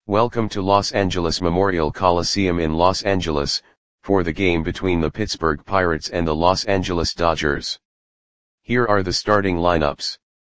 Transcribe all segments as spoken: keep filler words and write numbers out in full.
Welcome to Los Angeles Memorial Coliseum in Los Angeles, for the game between the Pittsburgh Pirates and the Los Angeles Dodgers. Here are the starting lineups.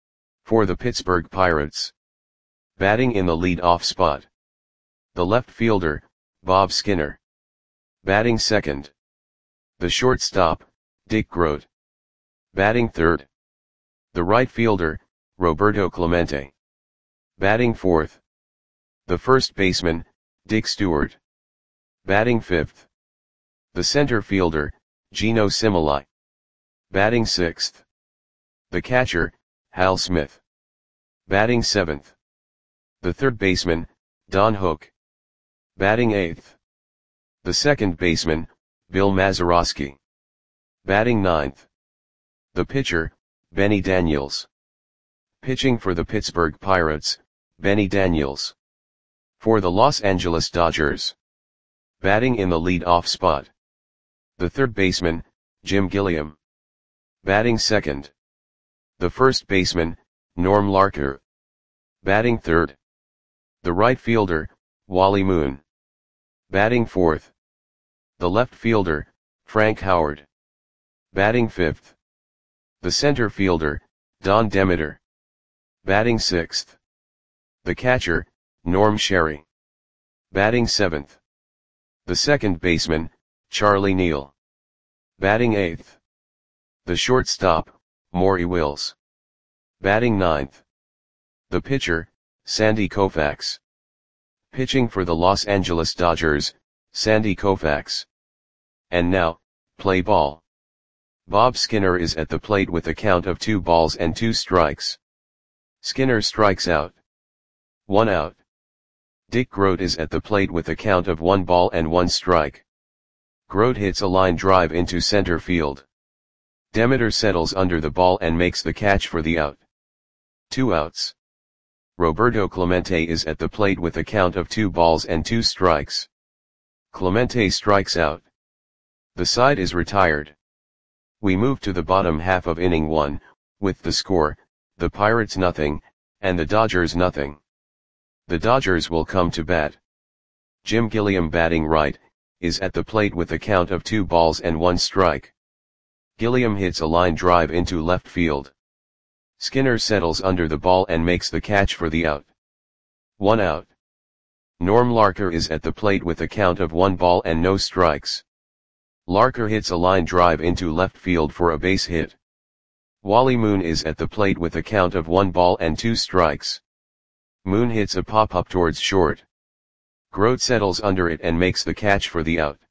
For the Pittsburgh Pirates. Batting in the lead-off spot. The left fielder, Bob Skinner. Batting second. The shortstop, Dick Groat. Batting third. The right fielder, Roberto Clemente. Batting fourth. The first baseman, Dick Stewart. Batting fifth. The center fielder, Geno Cimoli. Batting sixth. The catcher, Hal Smith. Batting seventh. The third baseman, Don Hook. Batting eighth. The second baseman, Bill Mazeroski. Batting ninth. The pitcher, Benny Daniels. Pitching for the Pittsburgh Pirates, Benny Daniels. For the Los Angeles Dodgers. Batting in the lead-off spot. The third baseman, Jim Gilliam. Batting second. The first baseman, Norm Larker. Batting third. The right fielder, Wally Moon. Batting fourth. The left fielder, Frank Howard. Batting fifth. The center fielder, Don Demeter. Batting sixth. The catcher, Norm Sherry. Batting seventh. The second baseman, Charlie Neal. Batting eighth. The shortstop, Maury Wills. Batting ninth. The pitcher, Sandy Koufax. Pitching for the Los Angeles Dodgers, Sandy Koufax. And now, play ball. Bob Skinner is at the plate with a count of two balls and two strikes. Skinner strikes out. One out. Dick Groat is at the plate with a count of one ball and one strike. Groat hits a line drive into center field. Demeter settles under the ball and makes the catch for the out. Two outs. Roberto Clemente is at the plate with a count of two balls and two strikes. Clemente strikes out. The side is retired. We move to the bottom half of inning one, with the score, the Pirates nothing, and the Dodgers nothing. The Dodgers will come to bat. Jim Gilliam batting right, is at the plate with a count of two balls and one strike. Gilliam hits a line drive into left field. Skinner settles under the ball and makes the catch for the out. One out. Norm Larker is at the plate with a count of one ball and no strikes. Larker hits a line drive into left field for a base hit. Wally Moon is at the plate with a count of one ball and two strikes. Moon hits a pop-up towards short. Groat settles under it and makes the catch for the out.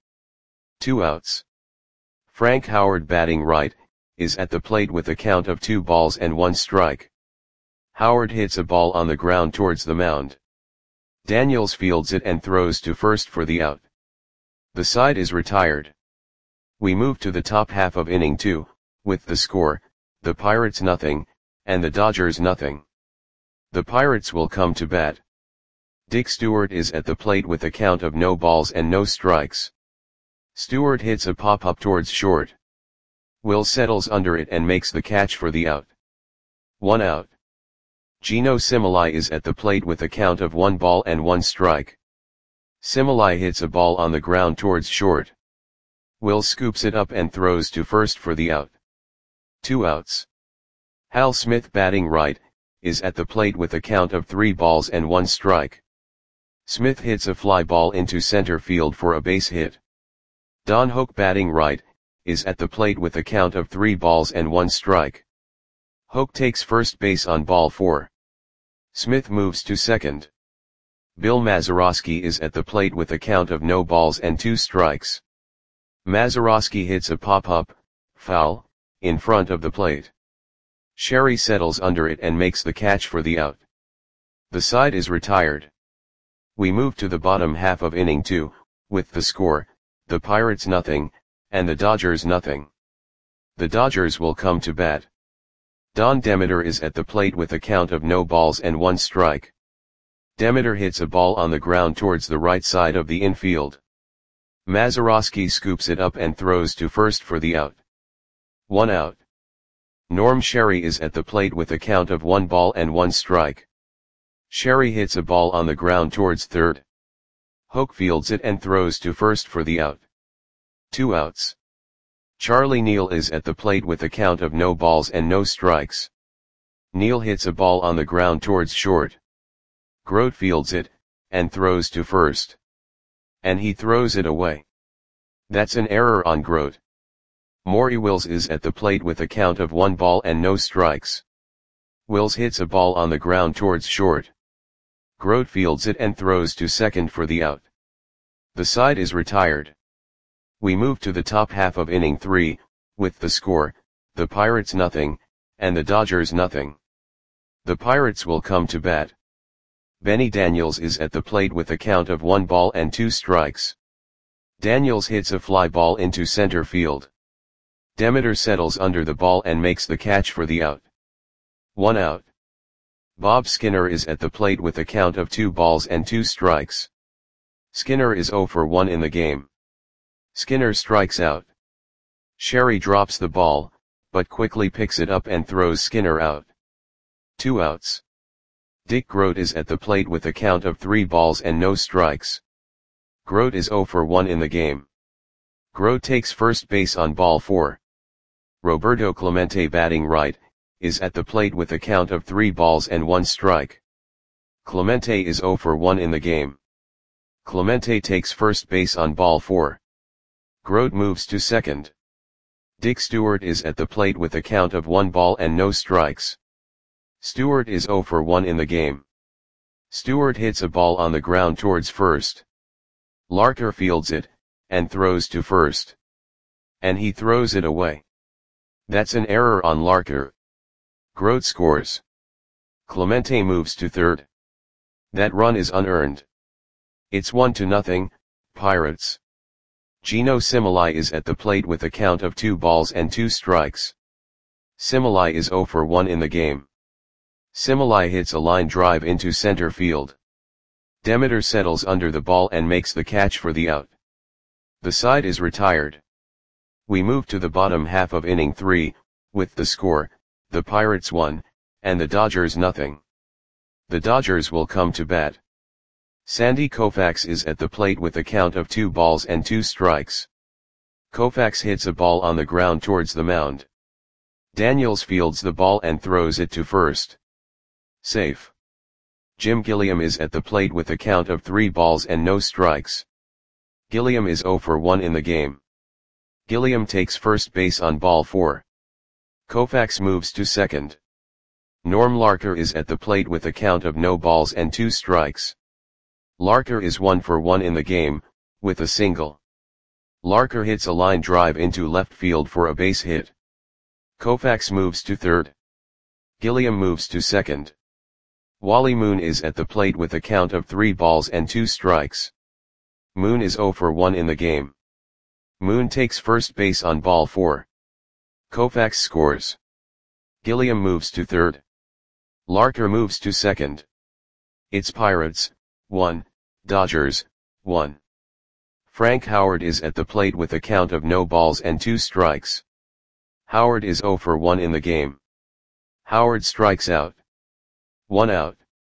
Two outs. Frank Howard batting right, is at the plate with a count of two balls and one strike. Howard hits a ball on the ground towards the mound. Daniels fields it and throws to first for the out. The side is retired. We move to the top half of inning two, with the score, the Pirates nothing, and the Dodgers nothing. The Pirates will come to bat. Dick Stewart is at the plate with a count of no balls and no strikes. Stewart hits a pop-up towards short. Will settles under it and makes the catch for the out. One out. Geno Cimoli is at the plate with a count of one ball and one strike. Cimoli hits a ball on the ground towards short. Will scoops it up and throws to first for the out. Two outs. Hal Smith batting right, is at the plate with a count of three balls and one strike. Smith hits a fly ball into center field for a base hit. Don Hook batting right, is at the plate with a count of three balls and one strike. Hook takes first base on ball four. Smith moves to second. Bill Mazeroski is at the plate with a count of no balls and two strikes. Mazeroski hits a pop-up, foul, in front of the plate. Sherry settles under it and makes the catch for the out. The side is retired. We move to the bottom half of inning two, with the score, the Pirates nothing, and the Dodgers nothing. The Dodgers will come to bat. Don Demeter is at the plate with a count of no balls and one strike. Demeter hits a ball on the ground towards the right side of the infield. Mazeroski scoops it up and throws to first for the out. One out. Norm Sherry is at the plate with a count of one ball and one strike. Sherry hits a ball on the ground towards third. Hoke fields it and throws to first for the out. Two outs. Charlie Neal is at the plate with a count of no balls and no strikes. Neal hits a ball on the ground towards short. Grote fields it, and throws to first. And he throws it away. That's an error on Grote. Maury Wills is at the plate with a count of one ball and no strikes. Wills hits a ball on the ground towards short. Grote fields it and throws to second for the out. The side is retired. We move to the top half of inning three, with the score, the Pirates nothing, and the Dodgers nothing. The Pirates will come to bat. Benny Daniels is at the plate with a count of one ball and two strikes. Daniels hits a fly ball into center field. Demeter settles under the ball and makes the catch for the out. One out. Bob Skinner is at the plate with a count of two balls and two strikes. Skinner is oh for one in the game. Skinner strikes out. Sherry drops the ball, but quickly picks it up and throws Skinner out. Two outs. Dick Grote is at the plate with a count of three balls and no strikes. Grote is oh for one in the game. Grote takes first base on ball four. Roberto Clemente, batting right, is at the plate with a count of three balls and one strike. Clemente is oh for one in the game. Clemente takes first base on ball four. Grote moves to second. Dick Stewart is at the plate with a count of one ball and no strikes. Stewart is oh for one in the game. Stewart hits a ball on the ground towards first. Larker fields it, and throws to first. And he throws it away. That's an error on Larker. Grote scores. Clemente moves to third. That run is unearned. It's one to nothing, Pirates. Gino Cimoli is at the plate with a count of two balls and two strikes. Cimoli is oh for one in the game. Cimoli hits a line drive into center field. Demeter settles under the ball and makes the catch for the out. The side is retired. We move to the bottom half of inning three, with the score, the Pirates one, and the Dodgers nothing. The Dodgers will come to bat. Sandy Koufax is at the plate with a count of two balls and two strikes. Koufax hits a ball on the ground towards the mound. Daniels fields the ball and throws it to first. Safe. Jim Gilliam is at the plate with a count of three balls and no strikes. Gilliam is oh for one in the game. Gilliam takes first base on ball four. Koufax moves to second. Norm Larker is at the plate with a count of no balls and two strikes. Larker is one for one in the game, with a single. Larker hits a line drive into left field for a base hit. Koufax moves to third. Gilliam moves to second. Wally Moon is at the plate with a count of three balls and two strikes. Moon is oh for one in the game. Moon takes first base on ball four. Koufax scores. Gilliam moves to third. Larker moves to second. It's Pirates, one, Dodgers, one. Frank Howard is at the plate with a count of no balls and two strikes. Howard is oh for one in the game. Howard strikes out. One out.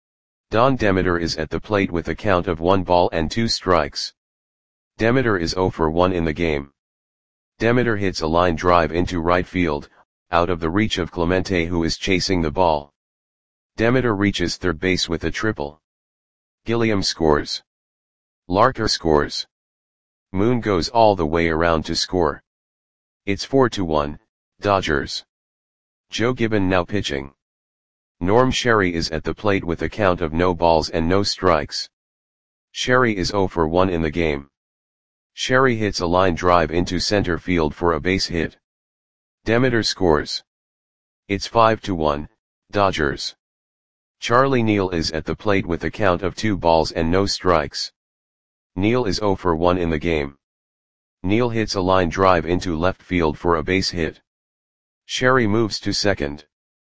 Don Demeter is at the plate with a count of one ball and two strikes. Demeter is oh for one in the game. Demeter hits a line drive into right field, out of the reach of Clemente, who is chasing the ball. Demeter reaches third base with a triple. Gilliam scores. Larker scores. Moon goes all the way around to score. It's four to one, Dodgers. Joe Gibbon now pitching. Norm Sherry is at the plate with a count of no balls and no strikes. Sherry is oh for one in the game. Sherry hits a line drive into center field for a base hit. Demeter scores. It's five to one, Dodgers. Charlie Neal is at the plate with a count of two balls and no strikes. Neal is oh for one in the game. Neal hits a line drive into left field for a base hit. Sherry moves to second.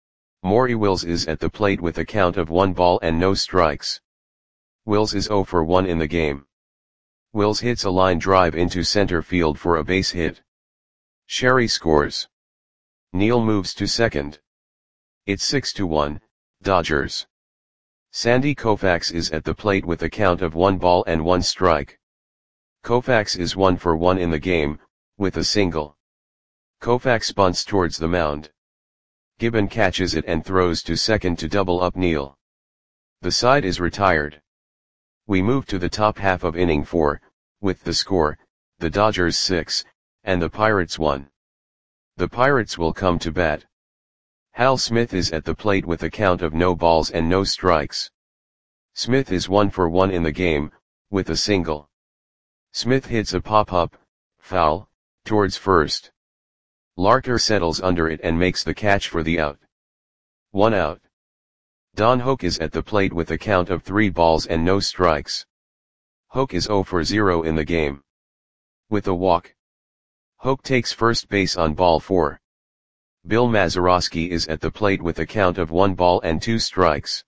Maury Wills is at the plate with a count of one ball and no strikes. Wills is oh for one in the game. Wills hits a line drive into center field for a base hit. Sherry scores. Neal moves to second. It's six to one, Dodgers. Sandy Koufax is at the plate with a count of one ball and one strike. Koufax is one for one in the game, with a single. Koufax bunts towards the mound. Gibbon catches it and throws to second to double up Neal. The side is retired. We move to the top half of inning four, with the score, the Dodgers six, and the Pirates one. The Pirates will come to bat. Hal Smith is at the plate with a count of no balls and no strikes. Smith is one for one in the game, with a single. Smith hits a pop-up, foul, towards first. Larker settles under it and makes the catch for the out. One out. Don Hoak is at the plate with a count of three balls and no strikes. Hoak is zero for zero in the game. With a walk. Hoak takes first base on ball four. Bill Mazeroski is at the plate with a count of one ball and two strikes.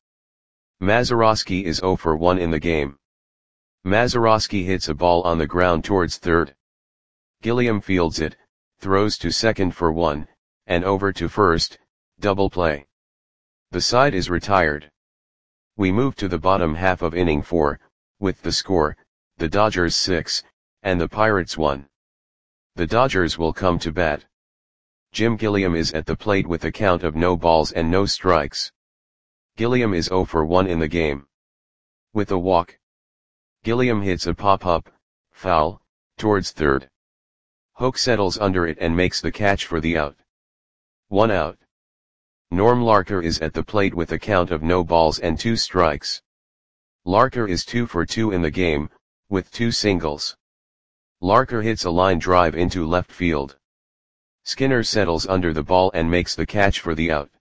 Mazeroski is zero for one in the game. Mazeroski hits a ball on the ground towards third. Gilliam fields it, throws to second for one, and over to first, double play. The side is retired. We move to the bottom half of inning four, with the score, the Dodgers six, and the Pirates one. The Dodgers will come to bat. Jim Gilliam is at the plate with a count of no balls and no strikes. Gilliam is zero for one in the game. With a walk. Gilliam hits a pop-up, foul, towards third. Hoak settles under it and makes the catch for the out. One out. Norm Larker is at the plate with a count of no balls and two strikes. Larker is two for two in the game, with two singles. Larker hits a line drive into left field. Skinner settles under the ball and makes the catch for the out.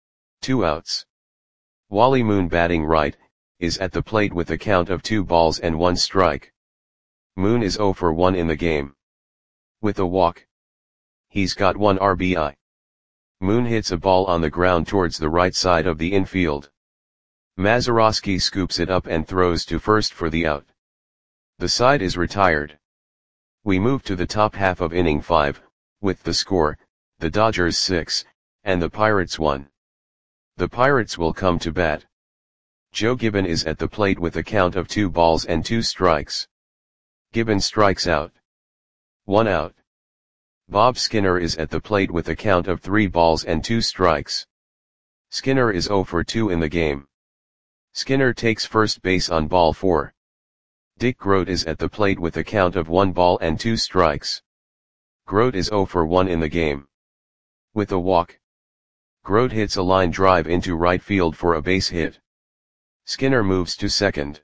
Two outs. Wally Moon, batting right, is at the plate with a count of two balls and one strike. Moon is zero for one in the game. With a walk. He's got one R B I. Moon hits a ball on the ground towards the right side of the infield. Mazeroski scoops it up and throws to first for the out. The side is retired. We move to the top half of inning five, with the score, the Dodgers six, and the Pirates one. The Pirates will come to bat. Joe Gibbon is at the plate with a count of two balls and two strikes. Gibbon strikes out. One out. Bob Skinner is at the plate with a count of three balls and two strikes. Skinner is zero for two in the game. Skinner takes first base on ball four. Dick Groat is at the plate with a count of one ball and two strikes. Groat is zero for one in the game. With a walk. Groat hits a line drive into right field for a base hit. Skinner moves to second.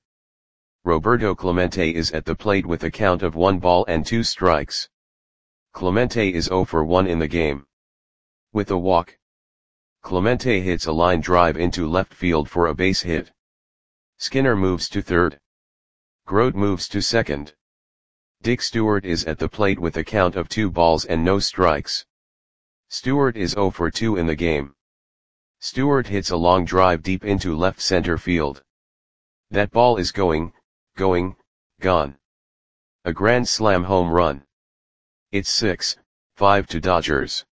Roberto Clemente is at the plate with a count of one ball and two strikes. Clemente is zero for one in the game. With a walk. Clemente hits a line drive into left field for a base hit. Skinner moves to third. Groat moves to second. Dick Stewart is at the plate with a count of two balls and no strikes. Stewart is zero for two in the game. Stewart hits a long drive deep into left center field. That ball is going, going, gone. A grand slam home run. It's six, five to Dodgers.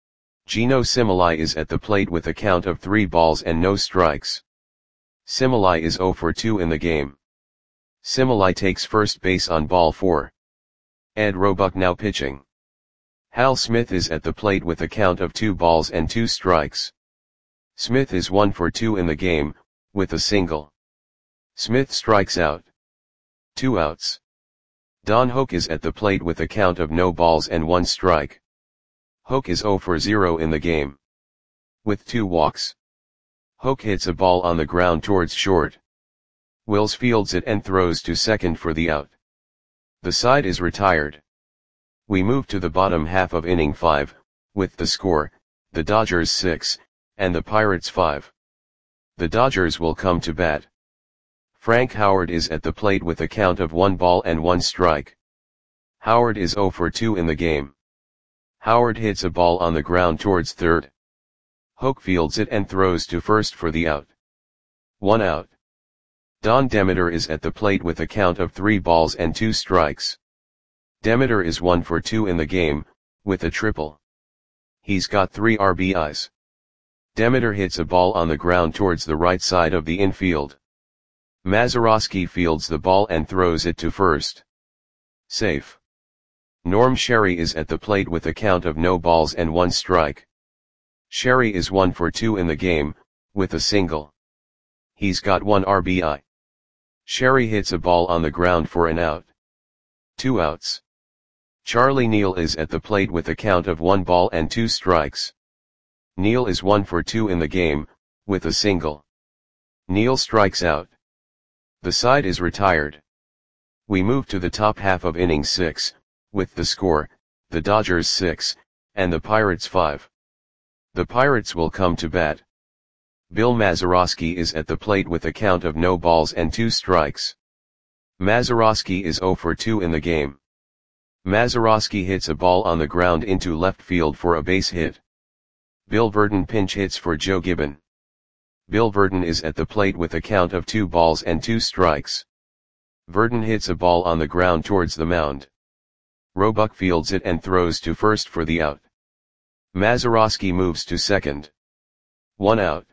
Gino Similai is at the plate with a count of three balls and no strikes. Similai is zero for two in the game. Similai takes first base on ball four. Ed Roebuck now pitching. Hal Smith is at the plate with a count of two balls and two strikes. Smith is one for two in the game, with a single. Smith strikes out. Two outs. Don Hoak is at the plate with a count of no balls and one strike. Hoak is zero for zero in the game. With two walks. Hoak hits a ball on the ground towards short. Wills fields it and throws to second for the out. The side is retired. We move to the bottom half of inning five, with the score, the Dodgers six, and the Pirates five. The Dodgers will come to bat. Frank Howard is at the plate with a count of one ball and one strike. Howard is zero for two in the game. Howard hits a ball on the ground towards third. Hoak fields it and throws to first for the out. One out. Don Demeter is at the plate with a count of three balls and two strikes. Demeter is one for two in the game, with a triple. He's got three R B Is. Demeter hits a ball on the ground towards the right side of the infield. Mazeroski fields the ball and throws it to first. Safe. Norm Sherry is at the plate with a count of no balls and one strike. Sherry is one for two in the game, with a single. He's got one R B I. Sherry hits a ball on the ground for an out. Two outs. Charlie Neal is at the plate with a count of one ball and two strikes. Neal is one for two in the game, with a single. Neal strikes out. The side is retired. We move to the top half of inning six, with the score, the Dodgers six, and the Pirates five. The Pirates will come to bat. Bill Mazeroski is at the plate with a count of no balls and two strikes. Mazeroski is zero for two in the game. Mazeroski hits a ball on the ground into left field for a base hit. Bill Verdon pinch hits for Joe Gibbon. Bill Verdon is at the plate with a count of two balls and two strikes. Verdon hits a ball on the ground towards the mound. Roebuck fields it and throws to first for the out. Mazeroski moves to second. One out.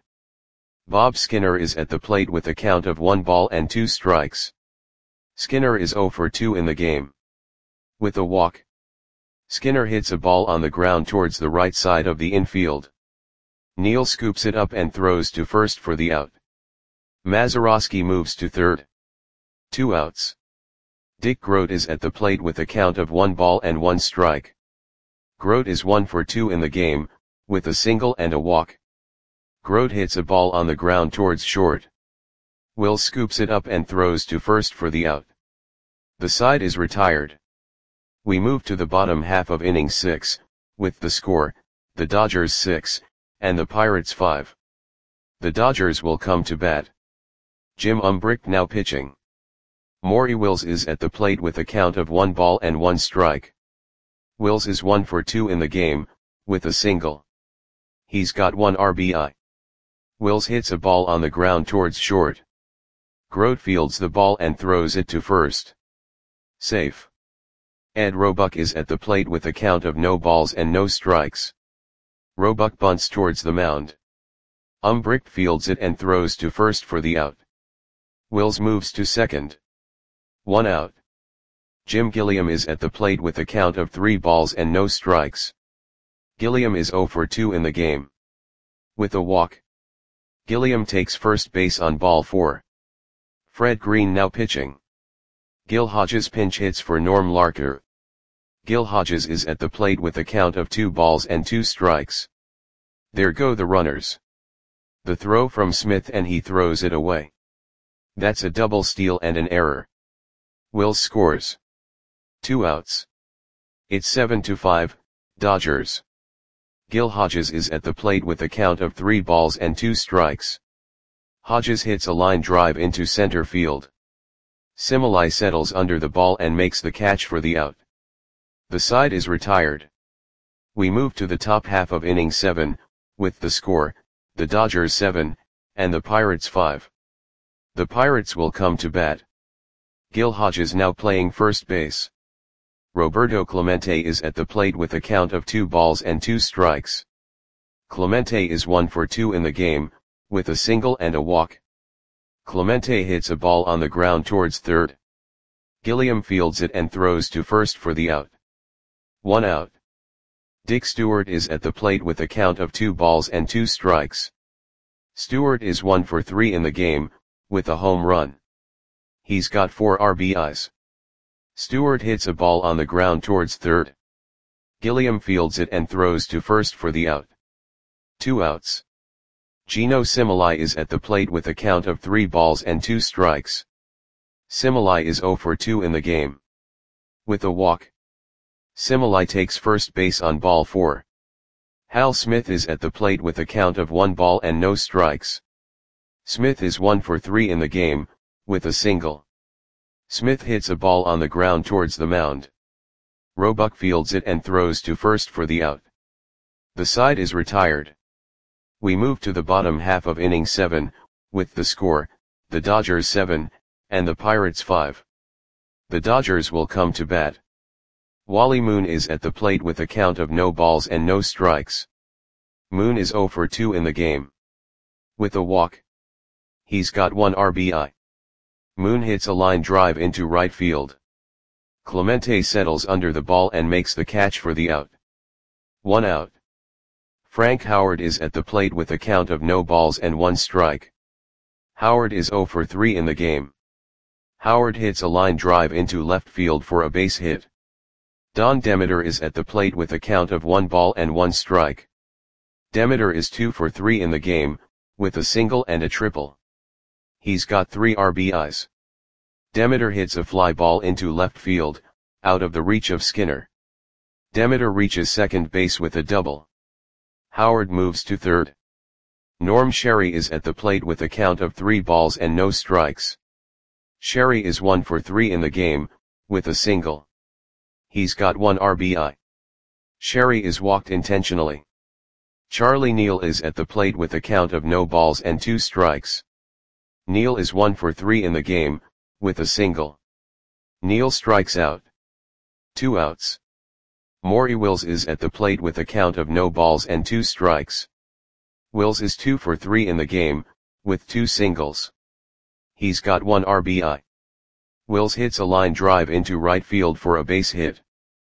Bob Skinner is at the plate with a count of one ball and two strikes. Skinner is zero for two in the game. With a walk. Skinner hits a ball on the ground towards the right side of the infield. Neal scoops it up and throws to first for the out. Mazeroski moves to third. Two outs. Dick Grote is at the plate with a count of one ball and one strike. Grote is one for two in the game, with a single and a walk. Grote hits a ball on the ground towards short. Will scoops it up and throws to first for the out. The side is retired. We move to the bottom half of inning six, with the score, the Dodgers six, and the Pirates five. The Dodgers will come to bat. Jim Umbricht now pitching. Maury Wills is at the plate with a count of one ball and one strike. Wills is one for two in the game, with a single. He's got one R B I. Wills hits a ball on the ground towards short. Grote fields the ball and throws it to first. Safe. Ed Roebuck is at the plate with a count of no balls and no strikes. Roebuck bunts towards the mound. Umbricht fields it and throws to first for the out. Wills moves to second. One out. Jim Gilliam is at the plate with a count of three balls and no strikes. Gilliam is zero for two in the game. With a walk. Gilliam takes first base on ball four. Fred Green now pitching. Gil Hodges pinch hits for Norm Larker. Gil Hodges is at the plate with a count of two balls and two strikes. There go the runners. The throw from Smith and he throws it away. That's a double steal and an error. Wills scores. Two outs. It's seven to five, Dodgers. Gil Hodges is at the plate with a count of three balls and two strikes. Hodges hits a line drive into center field. Similai settles under the ball and makes the catch for the out. The side is retired. We move to the top half of inning seven, with the score, the Dodgers seven, and the Pirates five. The Pirates will come to bat. Gil Hodges now playing first base. Roberto Clemente is at the plate with a count of two balls and two strikes. Clemente is one for two in the game, with a single and a walk. Clemente hits a ball on the ground towards third. Gilliam fields it and throws to first for the out. One out. Dick Stewart is at the plate with a count of two balls and two strikes. Stewart is one for three in the game, with a home run. He's got four R B Is. Stewart hits a ball on the ground towards third. Gilliam fields it and throws to first for the out. Two outs. Gino Similai is at the plate with a count of three balls and two strikes. Similai is zero for two in the game. With a walk. Similai takes first base on ball four. Hal Smith is at the plate with a count of one ball and no strikes. Smith is one for three in the game, with a single. Smith hits a ball on the ground towards the mound. Roebuck fields it and throws to first for the out. The side is retired. We move to the bottom half of inning seven, with the score, the Dodgers seven, and the Pirates five. The Dodgers will come to bat. Wally Moon is at the plate with a count of no balls and no strikes. Moon is zero for two in the game. With a walk. He's got one R B I. Moon hits a line drive into right field. Clemente settles under the ball and makes the catch for the out. One out. Frank Howard is at the plate with a count of no balls and one strike. Howard is zero for three in the game. Howard hits a line drive into left field for a base hit. Don Demeter is at the plate with a count of one ball and one strike. Demeter is two for three in the game, with a single and a triple. He's got three R B Is. Demeter hits a fly ball into left field, out of the reach of Skinner. Demeter reaches second base with a double. Howard moves to third. Norm Sherry is at the plate with a count of three balls and no strikes. Sherry is one for three in the game, with a single. He's got one R B I. Sherry is walked intentionally. Charlie Neal is at the plate with a count of no balls and two strikes. Neal is one for three in the game, with a single. Neal strikes out. Two outs. Maury Wills is at the plate with a count of no balls and two strikes. Wills is two for three in the game, with two singles. He's got one R B I. Wills hits a line drive into right field for a base hit.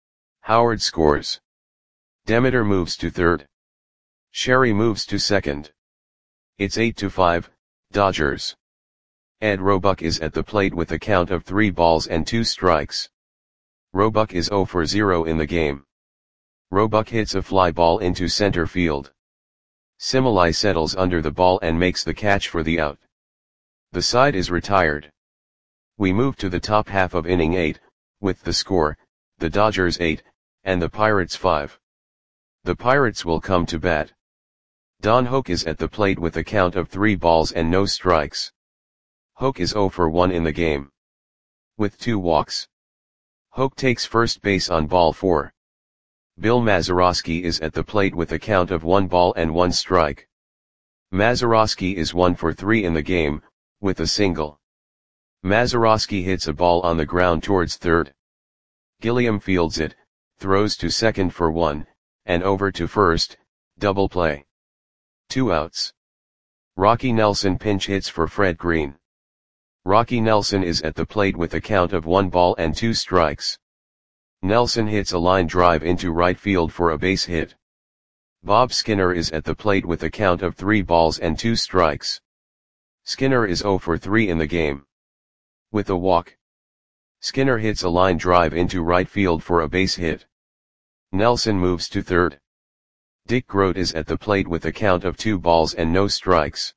Howard scores. Demeter moves to third. Sherry moves to second. It's eight to five, Dodgers. Ed Roebuck is at the plate with a count of three balls and two strikes. Roebuck is zero for zero in the game. Roebuck hits a fly ball into center field. Similai settles under the ball and makes the catch for the out. The side is retired. We move to the top half of inning eight, with the score, the Dodgers eight, and the Pirates five. The Pirates will come to bat. Don Hoak is at the plate with a count of three balls and no strikes. Hoak is zero for one in the game. With two walks. Hoak takes first base on ball four. Bill Mazeroski is at the plate with a count of one ball and one strike. Mazeroski is one for three in the game, with a single. Mazeroski hits a ball on the ground towards third. Gilliam fields it, throws to second for one, and over to first, double play. Two outs. Rocky Nelson pinch hits for Fred Green. Rocky Nelson is at the plate with a count of one ball and two strikes. Nelson hits a line drive into right field for a base hit. Bob Skinner is at the plate with a count of three balls and two strikes. Skinner is zero for three in the game. With a walk. Skinner hits a line drive into right field for a base hit. Nelson moves to third. Dick Groat is at the plate with a count of two balls and no strikes.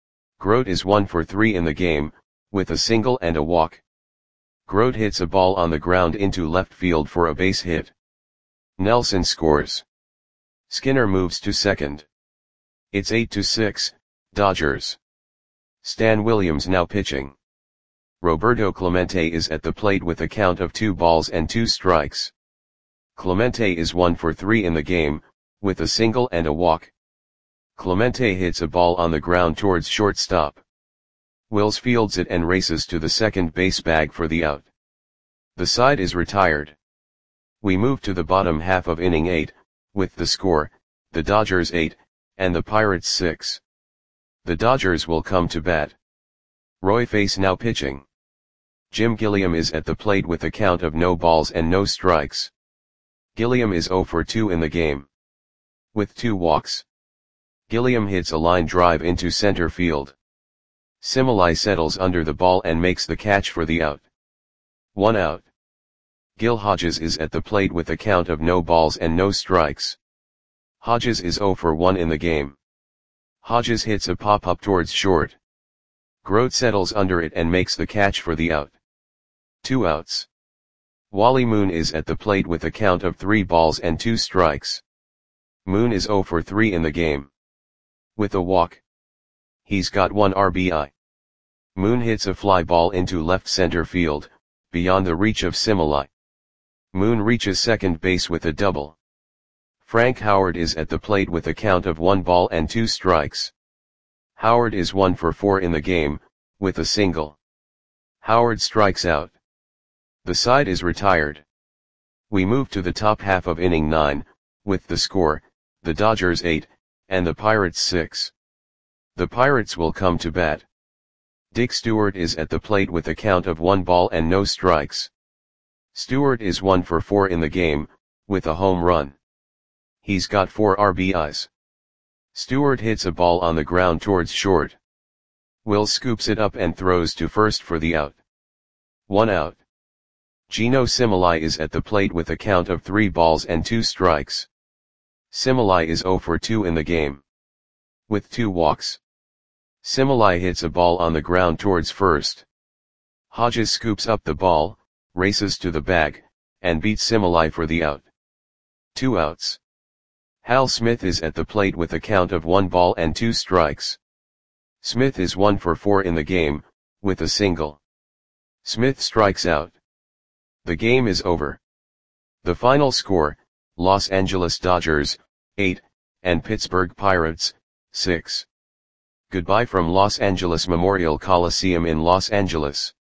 Groat is one for three in the game, with a single and a walk. Groat hits a ball on the ground into left field for a base hit. Nelson scores. Skinner moves to second. It's eight to six, Dodgers. Stan Williams now pitching. Roberto Clemente is at the plate with a count of two balls and two strikes. Clemente is one for three in the game, with a single and a walk. Clemente hits a ball on the ground towards shortstop. Wills fields it and races to the second base bag for the out. The side is retired. We move to the bottom half of inning eight, with the score, the Dodgers eight, and the Pirates six. The Dodgers will come to bat. Roy Face now pitching. Jim Gilliam is at the plate with a count of no balls and no strikes. Gilliam is zero for two in the game. With two walks. Gilliam hits a line drive into center field. Similai settles under the ball and makes the catch for the out. One out. Gil Hodges is at the plate with a count of no balls and no strikes. Hodges is zero for one in the game. Hodges hits a pop-up towards short. Groat settles under it and makes the catch for the out. Two outs. Wally Moon is at the plate with a count of three balls and two strikes. Moon is zero for three in the game. With a walk. He's got one R B I. Moon hits a fly ball into left center field, beyond the reach of Similai. Moon reaches second base with a double. Frank Howard is at the plate with a count of one ball and two strikes. Howard is one for four in the game, with a single. Howard strikes out. The side is retired. We move to the top half of inning nine, with the score, the Dodgers eight, and the Pirates six. The Pirates will come to bat. Dick Stewart is at the plate with a count of one ball and no strikes. Stewart is one for four in the game, with a home run. He's got four R B Is. Stewart hits a ball on the ground towards short. Will scoops it up and throws to first for the out. One out. Geno Similai is at the plate with a count of three balls and two strikes. Similai is zero for two in the game, with two walks. Similai hits a ball on the ground towards first. Hodges scoops up the ball, races to the bag, and beats Similai for the out. Two outs. Hal Smith is at the plate with a count of one ball and two strikes. Smith is one for four in the game, with a single. Smith strikes out. The game is over. The final score, Los Angeles Dodgers, eight, and Pittsburgh Pirates, six. Goodbye from Los Angeles Memorial Coliseum in Los Angeles.